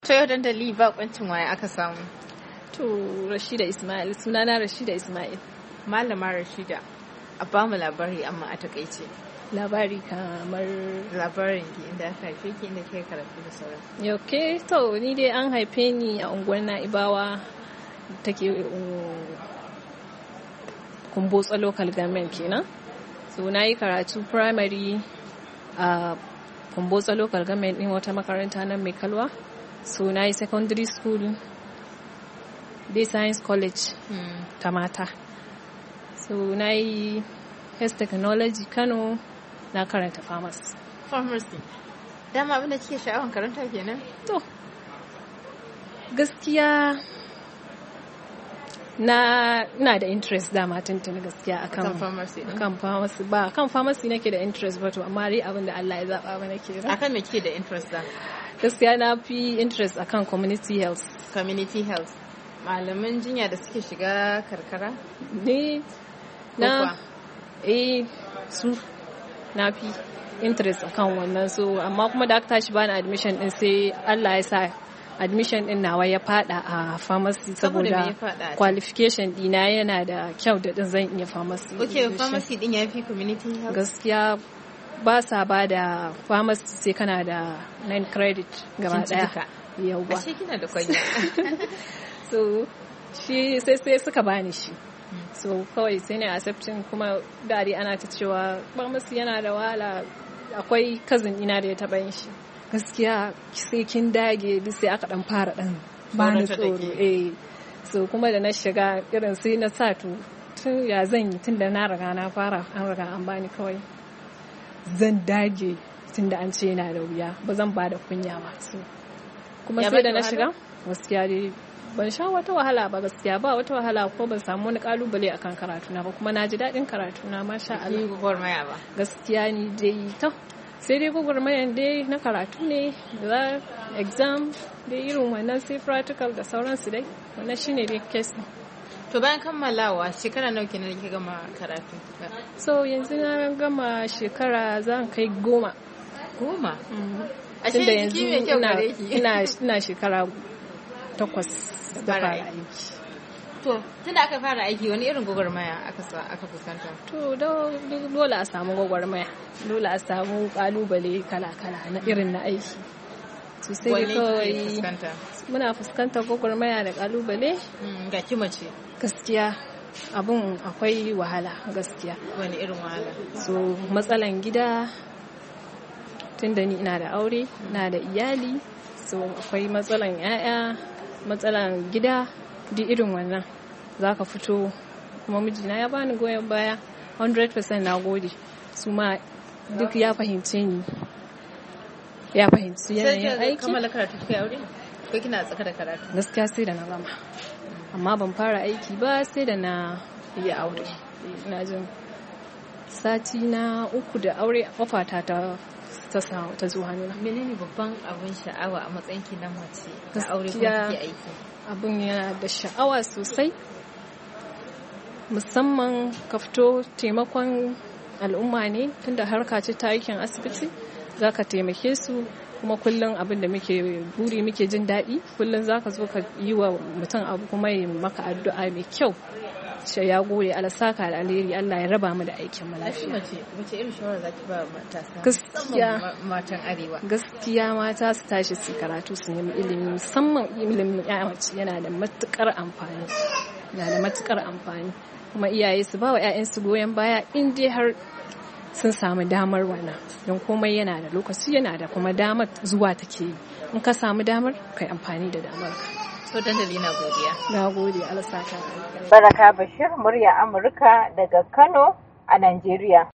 To yau dandali bakoncin waye aka samu? To Rashida Ismail, sunana Rashida Ismail. Malama Rashida, a ba mu labari amma a takaice. Labari kamar labarin ki inda aka haife ki inda kike karatu da sauran. Okay, to ni dai an haife ni a unguwar Na'ibawa take Kumbotso local government kenan. So na yi karatu primary a Kumbotso local government din wata makaranta nan mai kalwa. So na yi secondary school dai science college ta mata. So na yi health technology Kano na karanta pharmacy. Pharmacy. Dama abinda kike sha'awan karanta kenan? To gaskiya na da interest dama tuntuni gaskiya akan pharmacy. Akan pharmacy ba kan pharmacy nake da interest ba to amma dai abinda Allah ya zaba ba nake. Akan me kike da interest da? Gaskiya na fi interest akan community health. Community health. Malaman jinya da suke shiga karkara? Ne na su na fi interest akan wannan, so amma kuma da aka tashi bani admission din sai Allah ya sa admission din nawa ya fada a pharmacy saboda qualification dina yana da kyau da din zan iya pharmacy. Okay, pharmacy din ya fi community health? Gaskiya ba sa ba da pharmacy sai kana da 9 credit gaba daya. Yauwa. Ashe kina da kwanya. So shi sai suka bani shi. So kawai sai ne accepting, kuma dadi ana ta cewa pharmacy yana da wahala. Akwai cousin ina da ya taba yin shi. Gaskiya sai kin dage duk sai aka dan fara dan bani tsoro. So kuma da na shiga irin sai na sa tun ya zan yi tunda na riga na fara an riga an bani, kawai zan dage tunda an ce yana da wuya ba zan ba da kunya ba. So kuma sai da na shiga gaskiya dai ban sha wata wahala ba, gaskiya ba wata wahala ko ban samu wani kalubale akan karatuna ba, kuma na ji daɗin karatuna masha Allah. Ni gwagwarmaya ba Gaskiya ni dai to sai dai gwagwarmayan dai na karatu ne da exam dai irin wannan sai practical da sauransu dai, wannan shine dai case. To bayan kammalawa shekara nawa kenan kike gama karatu? So yanzu na gama shekara zan kai 10. Ashe yanzu ina shekara 8 da fara aiki. To tunda aka fara aiki wani irin gwagwarmaya aka fuskanta? To dole a samu gwagwarmaya, dole a samu kalubale kala-kala na irin na aiki. To sai kawai muna fuskantar gwagwarmaya da kalubale. Ga ki mace. Gaskiya abun akwai wahala gaskiya. Wani irin wahala? So matsalan gida, tunda ni ina da aure, ina da iyali, so akwai matsalan 'ya'ya, matsalan gida, duk irin wannan zaka fito. Kuma mijina ya bani goyon baya 100%, na gode. Su ma duk ya fahimce ni, ya fahimci yanayin aiki. Sai kammala karatu kai aure ko kina tsaka da karatu? Gaskiya sai da na gama, amma ban fara aiki ba sai da na yi aure. Ina jin sati na 3 da aure ofata ta zo hannuna. Menene babban abin sha'awa a matsayin ki na mace ta aure ko kike aiki? Abin yana da sha'awa sosai, musamman ka fito taimakon al'umma ne, tunda harka ce ta aikin asibiti zaka taimake su. Kuma kullum abin da muke buri muke jin daɗi, kullum zaka zo ka yi wa mutum abu kuma yi maka addu'a mai kyau. Sai ya gode, Allah saka da alheri, Allah ya raba mu da aikin mu lafiya. Wace irin shawara zaki ba matasa? Gaskiya matan arewa. Gaskiya mata su tashi su karatu, su nemi ilimi, musamman ilimin mace yana da matukar amfani. Yana da matukar amfani. Kuma iyaye su ba wa 'ya'yansu goyon baya in dai har sun samu damar wannan, don komai yana da lokaci, yana da kuma damar zuwa take yi. In ka samu damar kai amfani da damar ka. To dandali na godiya. Na gode, Allah saka. Baraka Bashir, murya Amurka daga Kano a Najeriya.